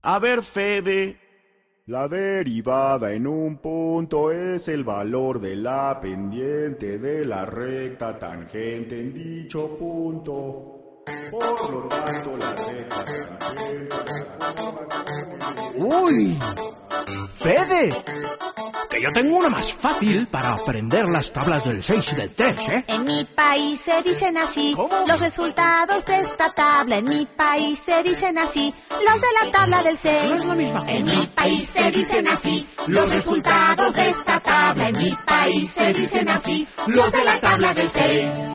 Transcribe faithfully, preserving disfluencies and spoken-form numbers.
A ver, Fede. La derivada en un punto es el valor de la pendiente de la recta tangente en dicho punto. Por lo tanto, la recta tangente... ¡Uy! ¡Fede! Que yo tengo una más fácil para aprender las tablas del seis y del tres, ¿eh? En mi país se dicen así. ¿Cómo? Los resultados de esta tabla. En mi país se dicen así. Los de la tabla del seis. No es la misma. En mi país se dicen así. Los resultados de esta tabla. En mi país se dicen así. Los de la tabla del seis.